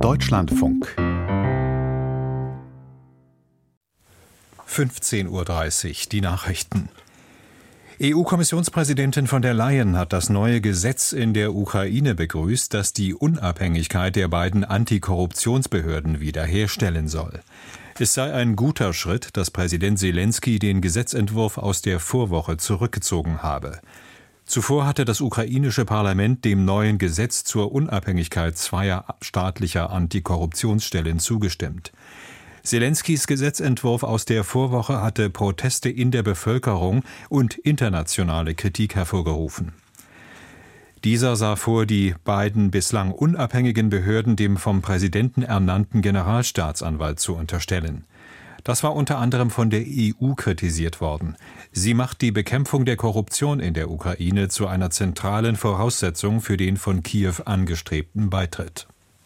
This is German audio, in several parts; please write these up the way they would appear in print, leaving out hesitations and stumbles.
Deutschlandfunk 15:30 Uhr, die Nachrichten. EU-Kommissionspräsidentin von der Leyen hat das neue Gesetz in der Ukraine begrüßt, das die Unabhängigkeit der beiden Antikorruptionsbehörden wiederherstellen soll. Es sei ein guter Schritt, dass Präsident Selenskyj den Gesetzentwurf aus der Vorwoche zurückgezogen habe. Zuvor hatte das ukrainische Parlament dem neuen Gesetz zur Unabhängigkeit zweier staatlicher Antikorruptionsstellen zugestimmt. Selenskyjs Gesetzentwurf aus der Vorwoche hatte Proteste in der Bevölkerung und internationale Kritik hervorgerufen. Dieser sah vor, die beiden bislang unabhängigen Behörden dem vom Präsidenten ernannten Generalstaatsanwalt zu unterstellen. Das war unter anderem von der EU kritisiert worden. Sie macht die Bekämpfung der Korruption in der Ukraine zu einer zentralen Voraussetzung für den von Kiew angestrebten Beitritt.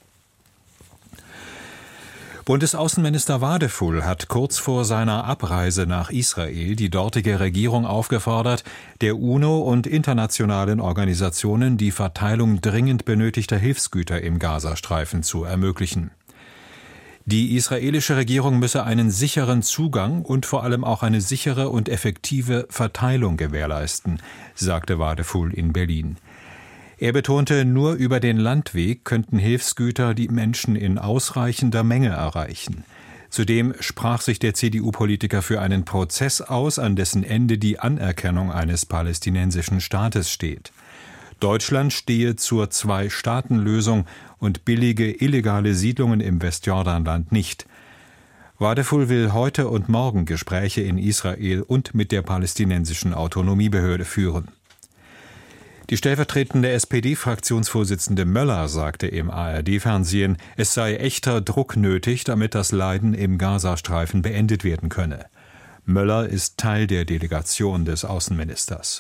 Bundesaußenminister Wadefull hat kurz vor seiner Abreise nach Israel die dortige Regierung aufgefordert, der UNO und internationalen Organisationen die Verteilung dringend benötigter Hilfsgüter im Gazastreifen zu ermöglichen. Die israelische Regierung müsse einen sicheren Zugang und vor allem auch eine sichere und effektive Verteilung gewährleisten, sagte Wadefull in Berlin. Er betonte, nur über den Landweg könnten Hilfsgüter die Menschen in ausreichender Menge erreichen. Zudem sprach sich der CDU-Politiker für einen Prozess aus, an dessen Ende die Anerkennung eines palästinensischen Staates steht. Deutschland stehe zur Zwei-Staaten-Lösung und billige illegale Siedlungen im Westjordanland nicht. Wadefull will heute und morgen Gespräche in Israel und mit der palästinensischen Autonomiebehörde führen. Die stellvertretende SPD-Fraktionsvorsitzende Möller sagte im ARD-Fernsehen, es sei echter Druck nötig, damit das Leiden im Gazastreifen beendet werden könne. Möller ist Teil der Delegation des Außenministers.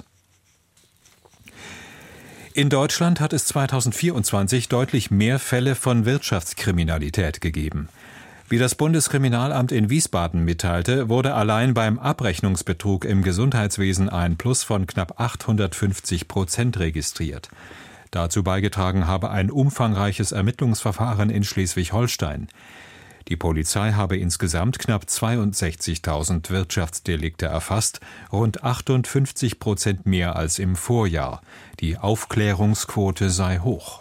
In Deutschland hat es 2024 deutlich mehr Fälle von Wirtschaftskriminalität gegeben. Wie das Bundeskriminalamt in Wiesbaden mitteilte, wurde allein beim Abrechnungsbetrug im Gesundheitswesen ein Plus von knapp 850% registriert. Dazu beigetragen habe ein umfangreiches Ermittlungsverfahren in Schleswig-Holstein. Die Polizei habe insgesamt knapp 62.000 Wirtschaftsdelikte erfasst, rund 58% mehr als im Vorjahr. Die Aufklärungsquote sei hoch.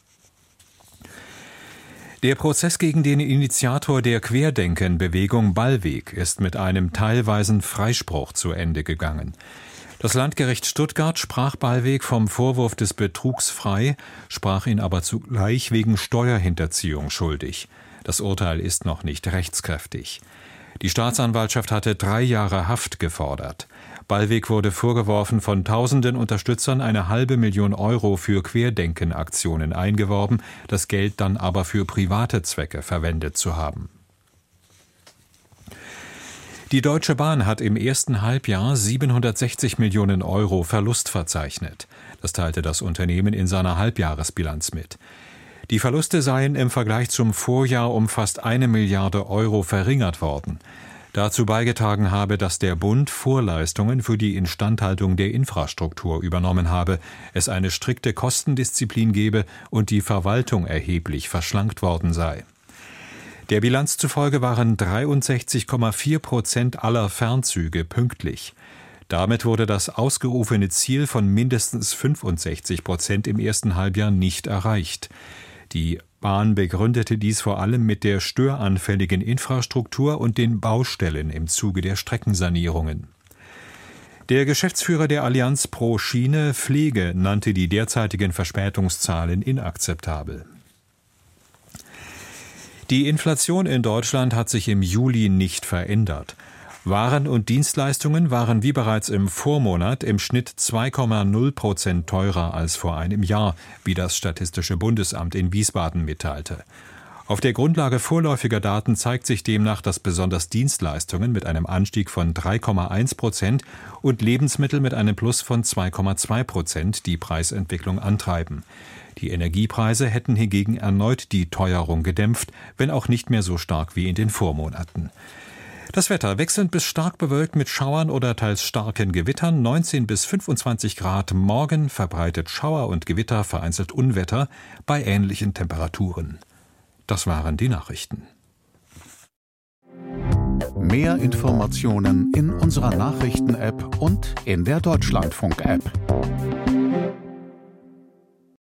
Der Prozess gegen den Initiator der Querdenken-Bewegung Ballweg ist mit einem teilweisen Freispruch zu Ende gegangen. Das Landgericht Stuttgart sprach Ballweg vom Vorwurf des Betrugs frei, sprach ihn aber zugleich wegen Steuerhinterziehung schuldig. Das Urteil ist noch nicht rechtskräftig. Die Staatsanwaltschaft hatte 3 Jahre Haft gefordert. Ballweg wurde vorgeworfen, von tausenden Unterstützern 500.000 Euro für Querdenken-Aktionen eingeworben, das Geld dann aber für private Zwecke verwendet zu haben. Die Deutsche Bahn hat im ersten Halbjahr 760 Millionen Euro Verlust verzeichnet. Das teilte das Unternehmen in seiner Halbjahresbilanz mit. Die Verluste seien im Vergleich zum Vorjahr um fast 1 Milliarde Euro verringert worden. Dazu beigetragen habe, dass der Bund Vorleistungen für die Instandhaltung der Infrastruktur übernommen habe, es eine strikte Kostendisziplin gebe und die Verwaltung erheblich verschlankt worden sei. Der Bilanz zufolge waren 63,4% aller Fernzüge pünktlich. Damit wurde das ausgerufene Ziel von mindestens 65% im ersten Halbjahr nicht erreicht. Die Bahn begründete dies vor allem mit der störanfälligen Infrastruktur und den Baustellen im Zuge der Streckensanierungen. Der Geschäftsführer der Allianz pro Schiene Pflege nannte die derzeitigen Verspätungszahlen inakzeptabel. Die Inflation in Deutschland hat sich im Juli nicht verändert. Waren und Dienstleistungen waren wie bereits im Vormonat im Schnitt 2,0% teurer als vor einem Jahr, wie das Statistische Bundesamt in Wiesbaden mitteilte. Auf der Grundlage vorläufiger Daten zeigt sich demnach, dass besonders Dienstleistungen mit einem Anstieg von 3,1% und Lebensmittel mit einem Plus von 2,2% die Preisentwicklung antreiben. Die Energiepreise hätten hingegen erneut die Teuerung gedämpft, wenn auch nicht mehr so stark wie in den Vormonaten. Das Wetter wechselnd bis stark bewölkt mit Schauern oder teils starken Gewittern, 19 bis 25 Grad. Morgen verbreitet Schauer und Gewitter, vereinzelt Unwetter bei ähnlichen Temperaturen. Das waren die Nachrichten. Mehr Informationen in unserer Nachrichten-App und in der Deutschlandfunk-App.